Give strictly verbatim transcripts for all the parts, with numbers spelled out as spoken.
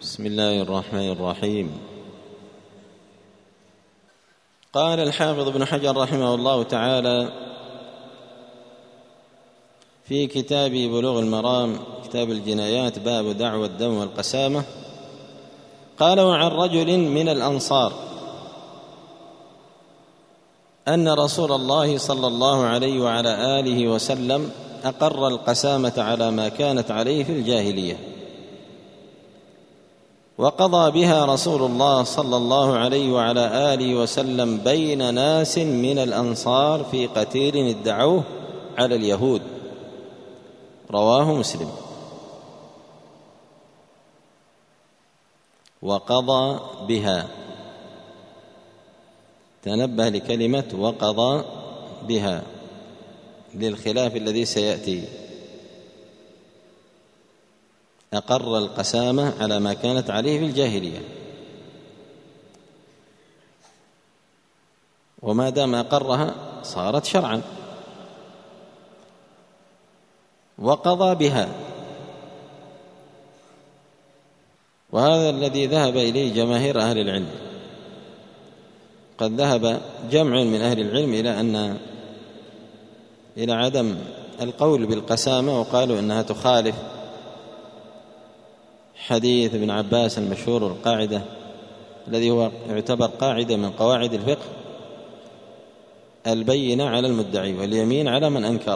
بسم الله الرحمن الرحيم. قال الحافظ ابن حجر رحمه الله تعالى في كتاب بلوغ المرام كتاب الجنايات باب دعوى الدم والقسامة، قال: وعن رجل من الأنصار أن رسول الله صلى الله عليه وعلى آله وسلم أقر القسامة على ما كانت عليه في الجاهلية، وقضى بها رسول الله صلى الله عليه وعلى آله وسلم بين ناس من الأنصار في قتيل ادعوه على اليهود، رواه مسلم. وقضى بها، تنبه لكلمة وقضى بها للخلاف الذي سيأتي. أقر القسامة على ما كانت عليه في الجاهلية، وما دام أقرها صارت شرعا. وقضى بها، وهذا الذي ذهب إليه جماهير أهل العلم. قد ذهب جمع من أهل العلم إلى أن إلى عدم القول بالقسامة، وقالوا إنها تخالف حديث ابن عباس المشهور القاعدة الذي هو يعتبر قاعدة من قواعد الفقه: البينة على المدعي واليمين على من أنكر.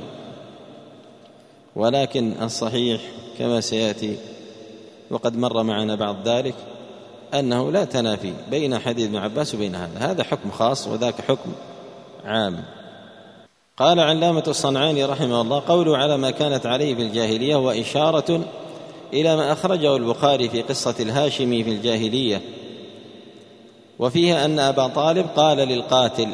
ولكن الصحيح كما سيأتي وقد مر معنا بعض ذلك أنه لا تنافي بين حديث ابن عباس وبين هذا، هذا حكم خاص وذاك حكم عام. قال علامة الصنعاني رحمه الله: قوله على ما كانت عليه في الجاهلية وإشارة إلى ما أخرجه البخاري في قصة الهاشمي في الجاهلية، وفيها أن أبا طالب قال للقاتل: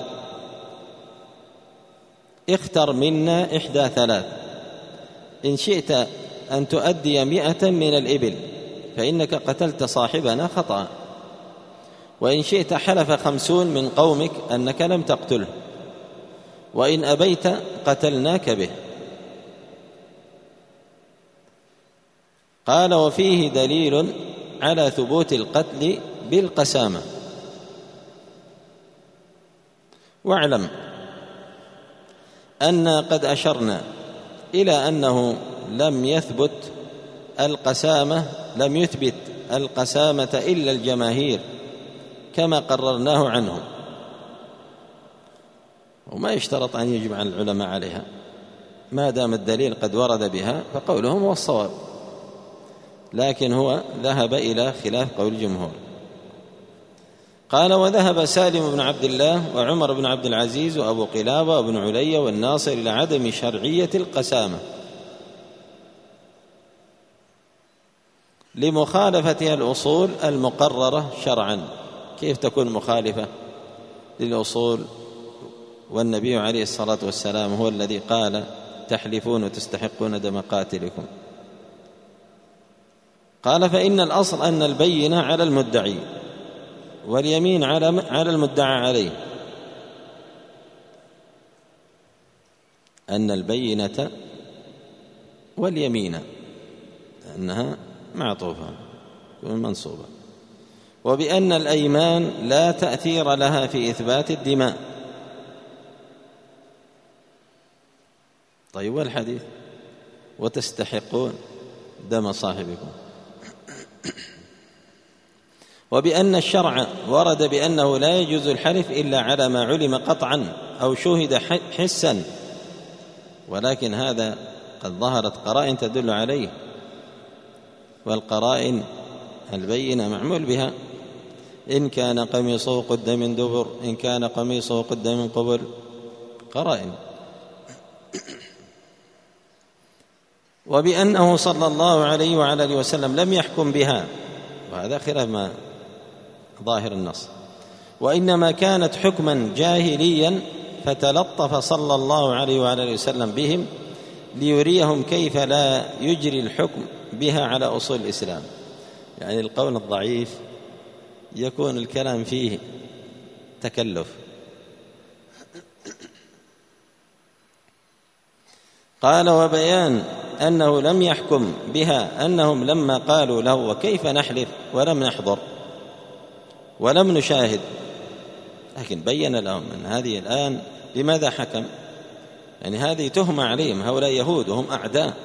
اختر منا إحدى ثلاث، إن شئت أن تؤدي مئة من الإبل فإنك قتلت صاحبنا خطأ، وإن شئت حلف خمسون من قومك أنك لم تقتله، وإن أبيت قتلناك به. قال: وفيه دليل على ثبوت القتل بالقسامة. واعلم أن قد أشرنا إلى أنه لم يثبت القسامة لم يثبت القسامة إلا الجماهير كما قررناه عنهم، وما يشترط أن يجمع العلماء عليها، ما دام الدليل قد ورد بها فقولهم هو الصواب، لكن هو ذهب إلى خلاف قول الجمهور. قال: وذهب سالم بن عبد الله وعمر بن عبد العزيز وأبو قلابة وابن علي والناصر إلى عدم شرعية القسامة لمخالفتها الأصول المقررة شرعا. كيف تكون مخالفة للأصول والنبي عليه الصلاة والسلام هو الذي قال: تحلفون وتستحقون دم قاتلكم؟ قال: فإن الأصل أن البينة على المدعي واليمين على المدعى عليه، أن البينة واليمين أنها معطوفة منصوبة، وبأن الأيمان لا تأثير لها في إثبات الدماء. طيب، والحديث وتستحقون دم صاحبكم؟ وبأن الشرع ورد بأنه لا يجوز الحلف إلا على ما علم قطعا أو شهد حسا، ولكن هذا قد ظهرت قرائن تدل عليه، والقرائن البينة معمول بها. إن كان قميصه قد من دبر، إن كان قميصه قد من قبل، قرائن. وبأنه صلى الله عليه وعلى آله وسلم لم يحكم بها، وهذا خلاف ما ظاهر النص، وإنما كانت حكما جاهليا فتلطف صلى الله عليه وعلى آله وسلم بهم ليريهم كيف لا يجري الحكم بها على أصول الإسلام. يعني القول الضعيف يكون الكلام فيه تكلف. قال: وبيان أنه لم يحكم بها أنهم لما قالوا له وكيف نحلف ولم نحضر ولم نشاهد، لكن بين لهم أن هذه الآن بماذا حكم؟ يعني هذه تهمة عليهم، هؤلاء يهود وهم أعداء.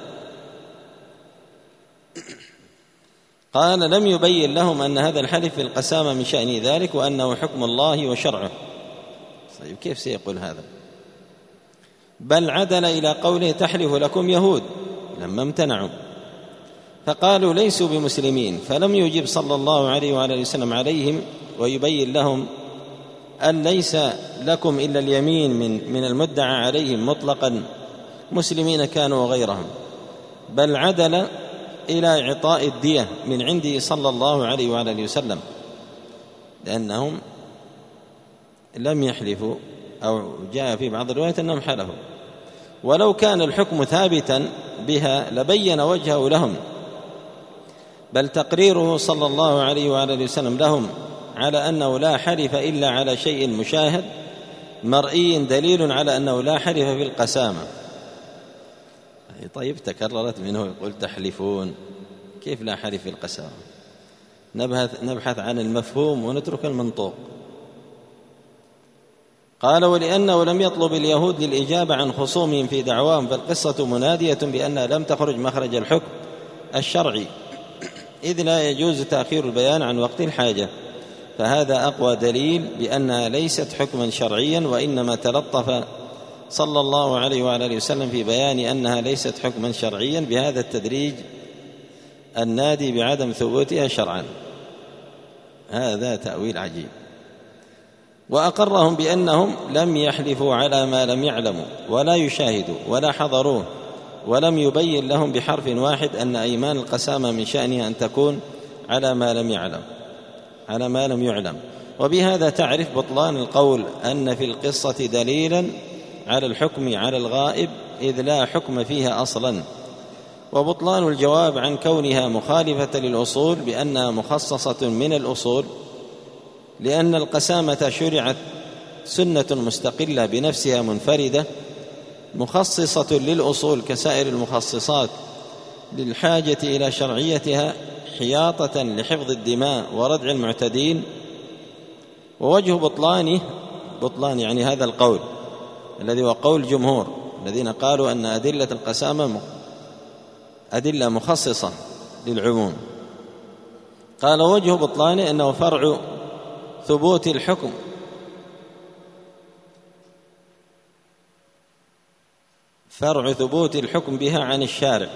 قال لم يبين لهم أن هذا الحلف في القسامة من شأن ذلك وأنه حكم الله وشرعه. طيب كيف سيقول هذا؟ بل عدل إلى قوله تحلف لكم يهود لما امتنعوا، فقالوا ليسوا بمسلمين، فلم يجب صلى الله عليه وعلى وسلم عليهم ويبين لهم أن ليس لكم إلا اليمين من, من المدعى عليهم مطلقا مسلمين كانوا وغيرهم، بل عدل إلى إعطاء الدية من عنده صلى الله عليه وعلى وسلم، لأنهم لم يحلفوا، أو جاء في بعض الروايات أنهم حلفوا. ولو كان الحكم ثابتا بها لبين وجهه لهم، بل تقريره صلى الله عليه وعلى وسلم لهم على أنه لا حلف إلا على شيء مشاهد مرئي دليل على أنه لا حلف في القسامة. طيب تكررت منه يقول تحلفون، كيف لا حلف في القسامة؟ نبحث, نبحث عن المفهوم ونترك المنطوق. قال ولأنه لم يطلب اليهود للإجابة عن خصومهم في دعواهم، فالقصة منادية بأنها لم تخرج مخرج الحكم الشرعي، إذ لا يجوز تأخير البيان عن وقت الحاجة، فهذا أقوى دليل بأنها ليست حكما شرعيا، وإنما تلطف صلى الله عليه وعلى وسلم في بيان أنها ليست حكما شرعيا بهذا التدريج النادي بعدم ثبوتها شرعا. هذا تأويل عجيب. وأقرهم بأنهم لم يحلفوا على ما لم يعلموا ولا يشاهدوا ولا حضروه، ولم يبين لهم بحرف واحد أن أيمان القسامة من شأنها أن تكون على ما لم يعلم على ما لم يعلم. وبهذا تعرف بطلان القول أن في القصة دليلا على الحكم على الغائب، إذ لا حكم فيها أصلا، وبطلان الجواب عن كونها مخالفة للأصول بأنها مخصصة من الأصول، لأن القسامة شرعت سنة مستقلة بنفسها منفردة مخصصة للأصول كسائر المخصصات للحاجة إلى شرعيتها حياطة لحفظ الدماء وردع المعتدين. ووجه بطلانه بطلان يعني هذا القول الذي هو قول جمهور الذين قالوا أن أدلة القسامة أدلة مخصصة للعموم. قال وجه بطلانه أنه فرع ثبوت الحكم فرع ثبوت الحكم بها عن الشارع.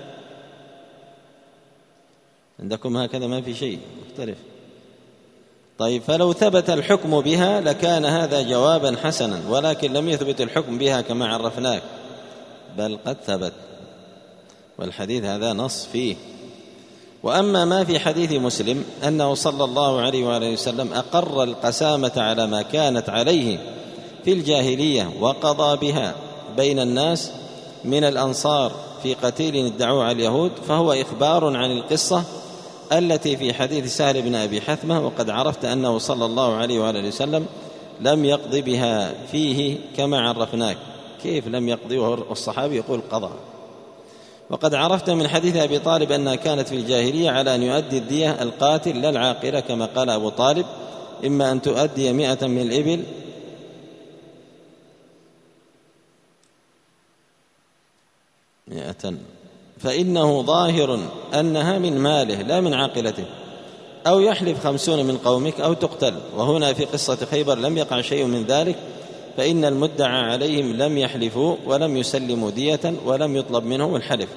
عندكم هكذا ما في شيء مختلف. طيب فلو ثبت الحكم بها لكان هذا جوابا حسنا، ولكن لم يثبت الحكم بها كما عرفناك، بل قد ثبت، والحديث هذا نص فيه. وأما ما في حديث مسلم أنه صلى الله عليه وآله وسلم أقر القسامة على ما كانت عليه في الجاهلية وقضى بها بين الناس من الأنصار في قتيل ادعوه على اليهود، فهو إخبار عن القصة التي في حديث سهل بن أبي حثمة، وقد عرفت أنه صلى الله عليه وآله وسلم لم يقض بها فيه كما عرفناك. كيف لم يقضي والصحابي يقول قضى؟ وقد عرفت من حديث أبي طالب أنها كانت في الجاهلية على أن يؤدي الدية القاتل لا العاقلة، كما قال أبو طالب إما أن تؤدي مئة من الإبل مئة فإنه ظاهر أنها من ماله لا من عاقلته، أو يحلف خمسون من قومك أو تقتل. وهنا في قصة خيبر لم يقع شيء من ذلك، فإن المدعى عليهم لم يحلفوا ولم يسلموا دية ولم يطلب منهم الحلف.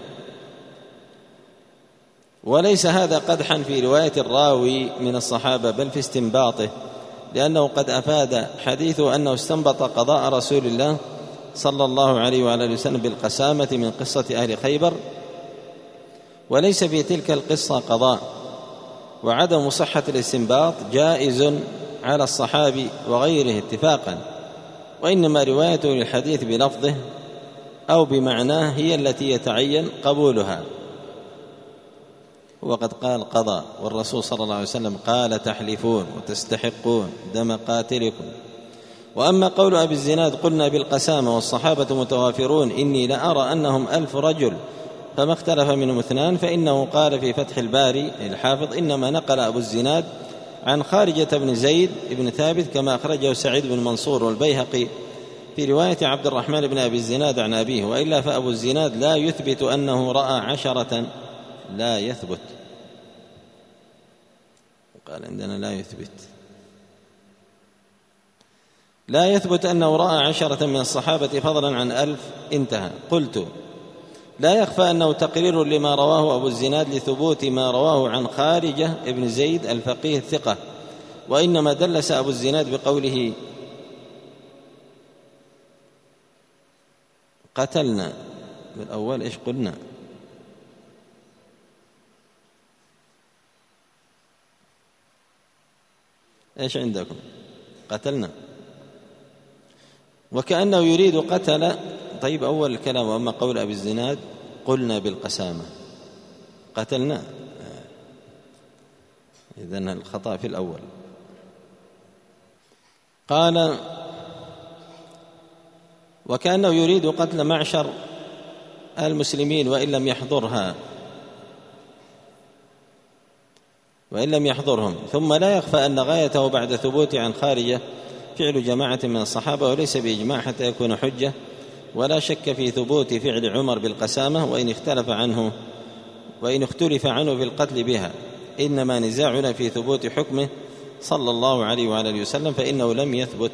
وليس هذا قدحا في رواية الراوي من الصحابة، بل في استنباطه، لأنه قد أفاد حديثه أنه استنبط قضاء رسول الله صلى الله عليه وعلى وسلم بالقسامة من قصة أهل خيبر، وليس في تلك القصة قضاء. وعدم صحة الاستنباط جائز على الصحابي وغيره اتفاقا، وإنما روايته للحديث بلفظه أو بمعناه هي التي يتعين قبولها. وقد قال قضى، والرسول صلى الله عليه وسلم قال تحلفون وتستحقون دم قاتلكم. وأما قول أبي الزناد قلنا بالقسامة والصحابة متوافرون إني لأرى أنهم ألف رجل فما اختلف منهم اثنان، فإنه قال في فتح الباري الحافظ: إنما نقل أبو الزناد عن خارجة بن زيد بن ثابت كما أخرجه سعيد بن منصور والبيهقي في رواية عبد الرحمن بن أبي الزناد عن أبيه، وإلا فأبو الزناد لا يثبت أنه رأى عشرة، لا يثبت، قال عندنا لا يثبت لا يثبت أنه رأى عشرة من الصحابة فضلا عن ألف، انتهى. قلت: لا يخفى أنه تقرير لما رواه أبو الزناد لثبوت ما رواه عن خارجة ابن زيد الفقيه الثقة، وإنما دلس أبو الزناد بقوله قتلنا. بالأول إيش قلنا؟ إيش عندكم؟ قتلنا، وكأنه يريد قتل. طيب أول الكلام: وأما قول أبي الزناد قلنا بالقسامة قتلنا، إذن الخطأ في الأول. قال: وكأنه يريد قتل معشر المسلمين وإن لم يحضرها وإن لم يحضرهم. ثم لا يخفى أن غايته بعد ثبوت عن خارجة فعل جماعة من الصحابة، وليس بإجماع حتى يكون حجة، ولا شك في ثبوت فعل عمر بالقسامة وإن اختلف عنه وإن اختلف عنه في القتل بها، إنما نزاعنا في ثبوت حكمه صلى الله عليه وعلى آله وسلم، فإنه لم يثبت.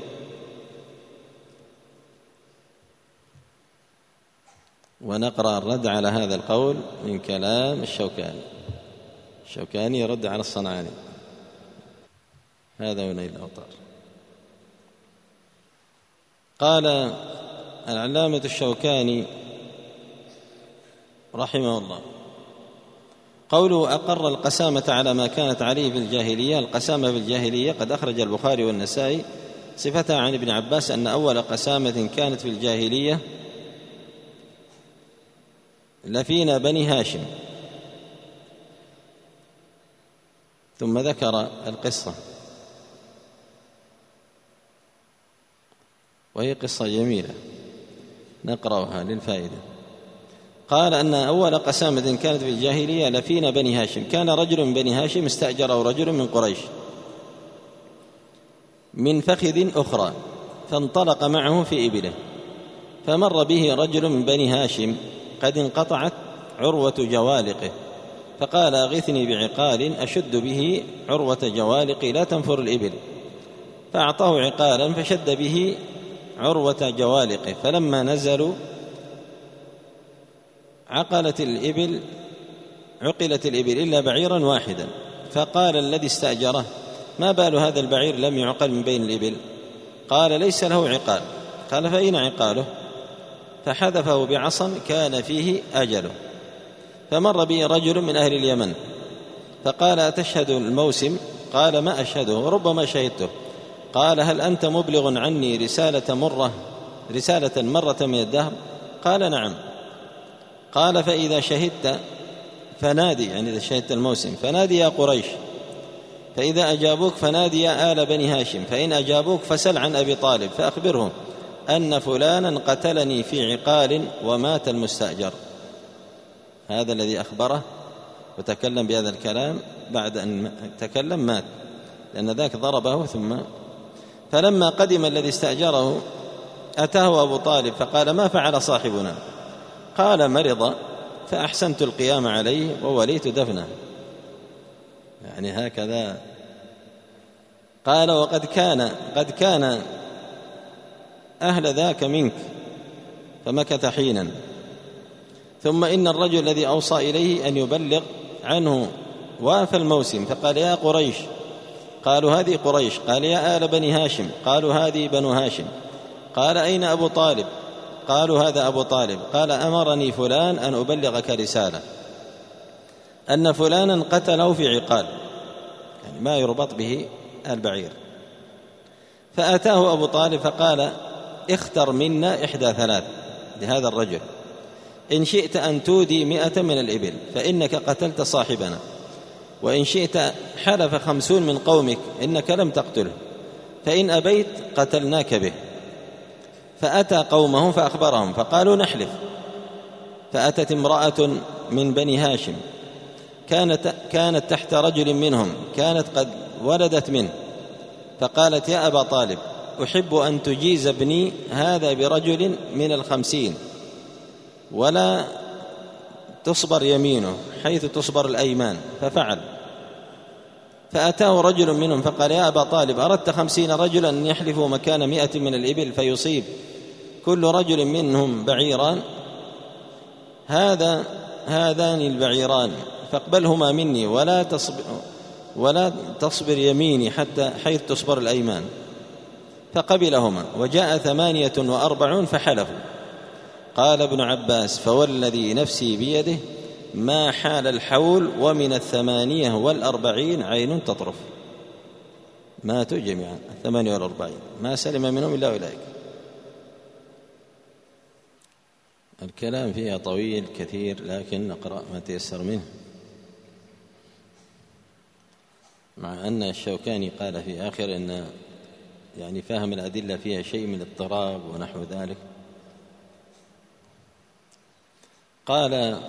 ونقرأ الرد على هذا القول من كلام الشوكاني. الشوكاني يرد على الصنعاني. هذا ونيل الأوطار. قال العلامة الشوكاني رحمه الله: قوله أقر القسامة على ما كانت عليه في الجاهلية. القسامة في الجاهلية قد أخرج البخاري والنسائي صفتها عن ابن عباس أن أول قسامة كانت في الجاهلية لفينا بني هاشم، ثم ذكر القصة، وهي قصة جميلة نقرأها للفائدة. قال أن أول قسامة كانت في الجاهلية لفينا بني هاشم. كان رجل من بني هاشم استأجره رجل من قريش من فخذ أخرى، فانطلق معه في إبله، فمر به رجل من بني هاشم قد انقطعت عروة جوالقه، فقال: أغثني بعقال أشد به عروة جوالقي لا تنفر الإبل. فأعطاه عقالا فشد به عروة جوالقه، فلما نزلوا عقلت الإبل عقلت الإبل إلا بعيرا واحدا. فقال الذي استأجره: ما بال هذا البعير لم يعقل من بين الإبل؟ قال: ليس له عقال. قال: فأين عقاله؟ فحذفه بعصا كان فيه أجله. فمر به رجل من أهل اليمن فقال: أتشهد الموسم؟ قال: ما أشهده وربما شهدته. قال: هل أنت مبلغ عني رسالة مرة رسالة مرة من الدهر؟ قال: نعم. قال: فإذا شهدت فنادي، يعني إذا شهدت الموسم فنادي يا قريش، فإذا أجابوك فنادي يا آل بني هاشم، فإن أجابوك فسل عن أبي طالب فأخبرهم أن فلانا قتلني في عقال ومات المستأجر. هذا الذي أخبره وتكلم بهذا الكلام بعد أن تكلم مات، لأن ذاك ضربه ثم. فلما قدم الذي استأجره أتاه أبو طالب فقال: ما فعل صاحبنا؟ قال: مرض فأحسنت القيام عليه ووليت دفنه. يعني هكذا. قال: وقد كان قد كان أهل ذاك منك، فمكث حينا. ثم إن الرجل الذي أوصى إليه أن يبلغ عنه وافى الموسم، فقال: يا قريش. قالوا: هذه قريش. قال: يا آل بني هاشم. قالوا: هذه بنو هاشم. قال: أين أبو طالب؟ قالوا: هذا أبو طالب. قال: أمرني فلان أن أبلغك رسالة أن فلانا قتله في عقال، يعني ما يربط به البعير. فأتاه أبو طالب فقال: اختر منا إحدى ثلاث لهذا الرجل، إن شئت أن تودي مئة من الإبل فإنك قتلت صاحبنا، وإن شئت حلف خمسون من قومك إنك لم تقتله، فإن أبيت قتلناك به. فأتى قومه فأخبرهم فقالوا: نحلف. فأتت امرأة من بني هاشم كانت, كانت تحت رجل منهم، كانت قد ولدت منه، فقالت: يا أبا طالب، أحب أن تجيز ابني هذا برجل من الخمسين ولا تصبر يمينه حيث تصبر الأيمان، ففعل. فأتاه رجل منهم فقال: يا أبا طالب، أردت خمسين رجلا أن يحلفوا مكان مئة من الإبل فيصيب كل رجل منهم بعيران، هذا هذان البعيران فاقبلهما مني ولا تصبر, ولا تصبر يميني حتى حيث تصبر الأيمان. فقبلهما، وجاء ثمانية وأربعون فحلفوا. قال ابن عباس: فوالذي نفسي بيده ما حال الحول ومن الثمانية والأربعين عين تطرف. ماتوا جميعا الثمانية والأربعين، ما سلم منهم إلا أولئك. الكلام فيها طويل كثير، لكن نقرأ ما تيسر منه، مع أن الشوكاني قال في آخر أن يعني فهم الأدلة فيها شيء من اضطراب ونحو ذلك. قال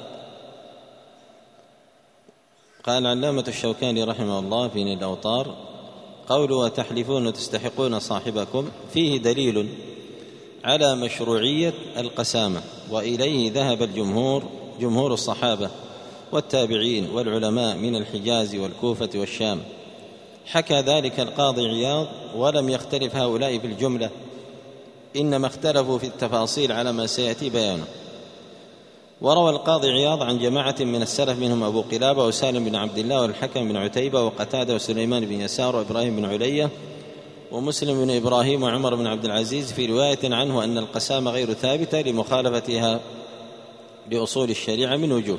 قال علامة الشوكاني رحمه الله في نيل الأوطار: قوله وتحلفون وتستحقون صاحبكم فيه دليل على مشروعية القسامة، وإليه ذهب الجمهور جمهور الصحابة والتابعين والعلماء من الحجاز والكوفة والشام. حكى ذلك القاضي عياض، ولم يختلف هؤلاء في الجملة، إنما اختلفوا في التفاصيل على ما سيأتي بيانه. وروى القاضي عياض عن جماعة من السلف منهم أبو قلابة وسالم بن عبد الله والحكم بن عتيبة وقتادة وسليمان بن يسار وإبراهيم بن علية ومسلم بن إبراهيم وعمر بن عبد العزيز في رواية عنه أن القسامة غير ثابتة لمخالفتها لأصول الشريعة من وجوه،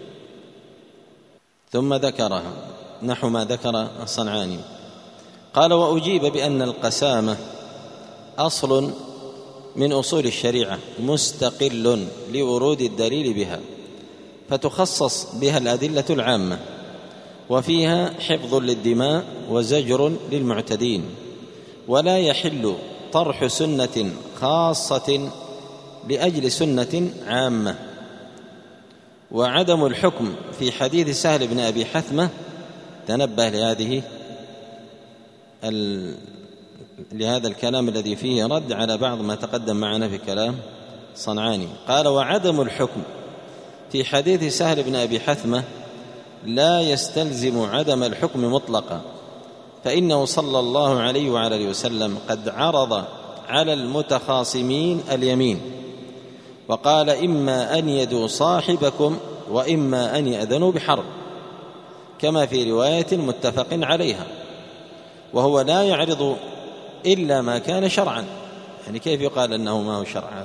ثم ذكرها نحو ما ذكر الصنعاني. قال: وأجيب بأن القسامة أصل من أصول الشريعة مستقل لورود الدليل بها، فتخصص بها الأدلة العامة، وفيها حفظ للدماء وزجر للمعتدين، ولا يحل طرح سنة خاصة لأجل سنة عامة. وعدم الحكم في حديث سهل بن أبي حثمة، تنبه لهذه ال... لهذا الكلام الذي فيه رد على بعض ما تقدم معنا في كلام صنعاني. قال: وعدم الحكم في حديث سهل بن أبي حثمة لا يستلزم عدم الحكم مطلقا، فإنه صلى الله عليه وعلى وسلم قد عرض على المتخاصمين اليمين وقال: إما أن يدوا صاحبكم وإما أن يأذنوا بحرب، كما في رواية متفق عليها، وهو لا يعرض إلا ما كان شرعا. يعني كيف يقال أنه ما هو شرعا؟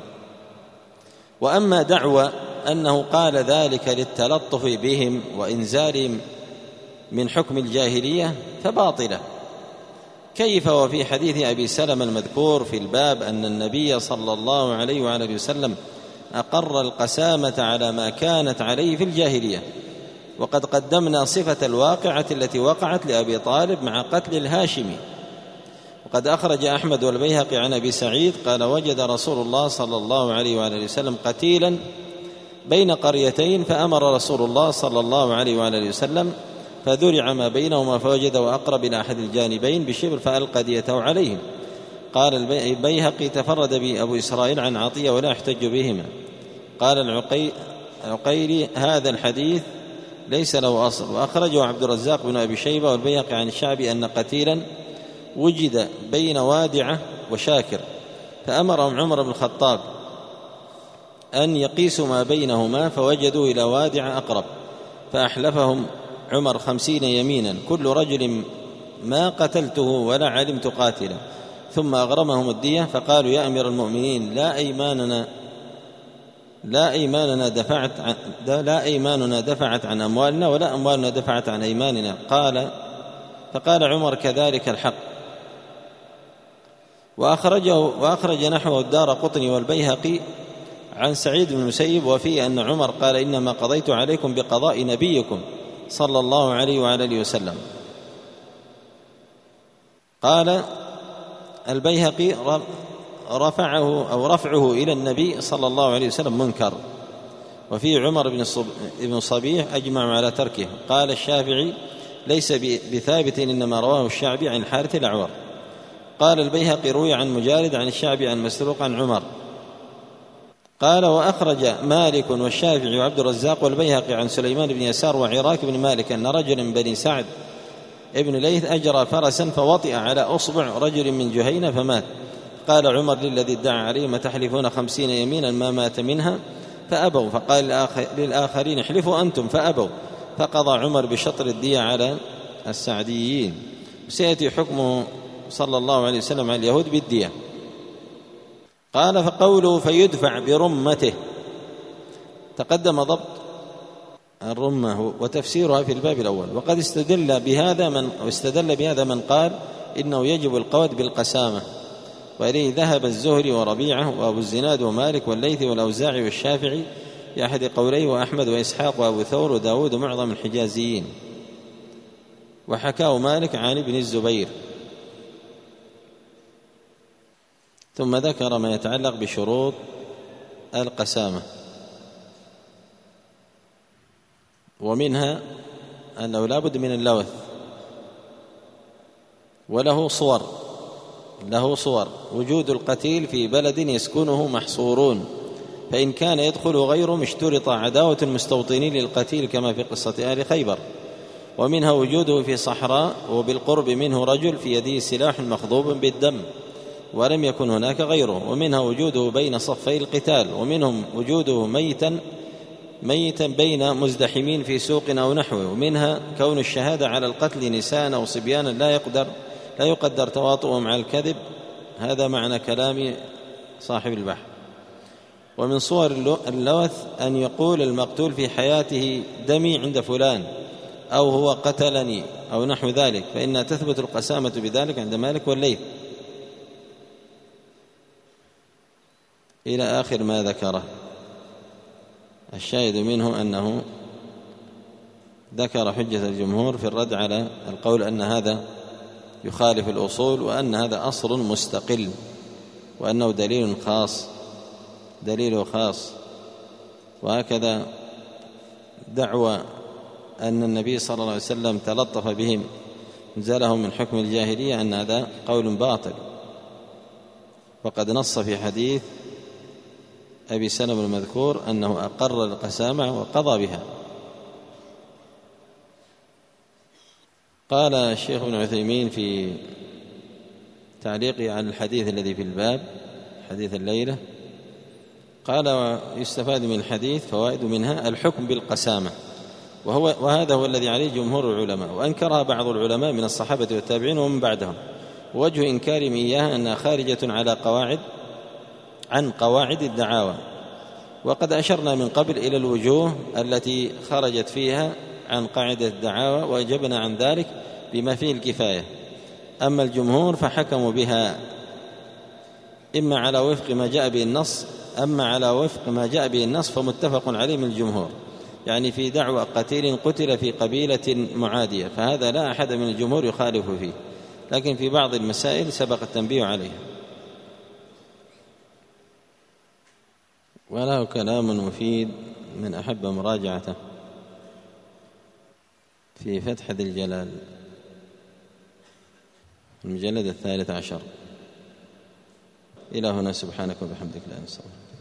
وأما دعوى أنه قال ذلك للتلطف بهم وإنزالهم من حكم الجاهلية فباطلة. كيف وفي حديث أبي سلمة المذكور في الباب أن النبي صلى الله عليه وعلى وسلم أقر القسامة على ما كانت عليه في الجاهلية، وقد قدمنا صفة الواقعة التي وقعت لأبي طالب مع قتل الهاشمي. وقد أخرج أحمد والبيهقي عن أبي سعيد قال: وجد رسول الله صلى الله عليه وآله وسلم قتيلا بين قريتين، فأمر رسول الله صلى الله عليه وآله وسلم فذرع ما بينهما، فوجده أقرب إلى أحد الجانبين بشبر فألقى ديته عليهم. قال البيهقي: تفرد به أبو إسرائيل عن عطية ولا يحتج بهما. قال العقيلي: هذا الحديث ليس له أصل. وأخرجه عبد الرزاق بن أبي شيبة والبيهقي عن الشعبي أن قتيلا وجد بين وادعة وشاكر، فأمرهم عمر بن الخطاب أن يقيسوا ما بينهما، فوجدوا إلى وادعة أقرب، فأحلفهم عمر خمسين يمينا كل رجل ما قتلته ولا علمت قاتلا، ثم أغرمهم الدية. فقالوا: يا أمير المؤمنين، لا أيماننا لا أيماننا دفعت عن لا أيماننا دفعت عن أموالنا ولا أموالنا دفعت عن أيماننا. قال فقال عمر: كذلك الحق. وأخرجه وأخرج نحوه الدارقطني والبيهقي عن سعيد بن المسيب، وفيه أن عمر قال: إنما قضيت عليكم بقضاء نبيكم صلى الله عليه وعلى آله وسلم. قال البيهقي: رفعه أو رفعه إلى النبي صلى الله عليه وسلم منكر، وفي عمر بن صبيح أجمع على تركه. قال الشافعي ليس بثابت، إنما رواه الشعبي عن الحارث الأعور. قال البيهقي روي عن مجالد عن الشعبي عن مسروق عن عمر. قال وأخرج مالك والشافعي وعبد الرزاق والبيهقي عن سليمان بن يسار وعراك بن مالك أن رجلا من بني سعد ابن ليث أجرى فرسا فوطئ على أصبع رجل من جهينة فمات. قال عمر للذي ادعى عليهم تحلفون خمسين يمينا ما مات منها؟ فأبوا. فقال للآخرين احلفوا أنتم، فأبوا. فقضى عمر بشطر الدية على السعديين. سيأتي حكمه صلى الله عليه وسلم على اليهود بالدية. قال فقوله فيدفع برمته، تقدم ضبط الرمة وتفسيرها في الباب الأول. وقد استدل بهذا من واستدل بهذا من قال إنه يجب القود بالقسامة، وإليه ذهب الزهري وربيعة وأبو الزناد ومالك والليثي والأوزاعي والشافعي في أحد قوليه، وأحمد وإسحاق وأبو ثور وداود ومعظم الحجازيين، وحكاه مالك عن ابن الزبير. ثم ذكر ما يتعلق بشروط القسامة، ومنها أنه لا بد من اللوث، وله صور له صور وجود القتيل في بلد يسكنه محصورون، فإن كان يدخل غيره اشترط عداوة المستوطنين للقتيل كما في قصة آل خيبر. ومنها وجوده في صحراء وبالقرب منه رجل في يده سلاح مخضوب بالدم ولم يكن هناك غيره. ومنها وجوده بين صفي القتال. ومنهم وجوده ميتا ميتا بين مزدحمين في سوق أو نحوه. ومنها كون الشهادة على القتل نساء أو صبيانا لا يقدر لا يقدر تواطؤهم على الكذب. هذا معنى كلام صاحب البحث. ومن صور اللوث أن يقول المقتول في حياته دمي عند فلان، أو هو قتلني، أو نحو ذلك، فإنها تثبت القسامة بذلك عند مالك والليث، إلى آخر ما ذكره. الشاهد منه أنه ذكر حجة الجمهور في الرد على القول أن هذا يخالف الأصول، وأن هذا أصل مستقل، وأنه دليل خاص دليل خاص. وهكذا دعوى أن النبي صلى الله عليه وسلم تلطف بهم نزلهم من حكم الجاهلية، أن هذا قول باطل، وقد نص في حديث أبي سلمة المذكور أنه أقر القسامة وقضى بها. قال الشيخ ابن عثيمين في تعليقه على الحديث الذي في الباب، حديث الليلة، قال يستفاد من الحديث فوائد، منها الحكم بالقسامة، وهو وهذا هو الذي عليه جمهور العلماء، وأنكرها بعض العلماء من الصحابة والتابعين ومن بعدهم. ووجه إنكارهم إياها أنها خارجة على قواعد عن قواعد الدعاوى، وقد أشرنا من قبل إلى الوجوه التي خرجت فيها عن قاعدة الدعاوى، وأجبنا عن ذلك بما فيه الكفاية. أما الجمهور فحكموا بها إما على وفق ما جاء به النص أما على وفق ما جاء به النص فمتفق عليه من الجمهور، يعني في دعوى قتيل قتل في قبيلة معادية، فهذا لا أحد من الجمهور يخالف فيه، لكن في بعض المسائل سبق التنبيه عليها. وله كلام مفيد من أحب مراجعته في فتح ذي الجلال، المجلد الثالث عشر. إلى هنا، سبحانك وبحمدك لا نستطيع.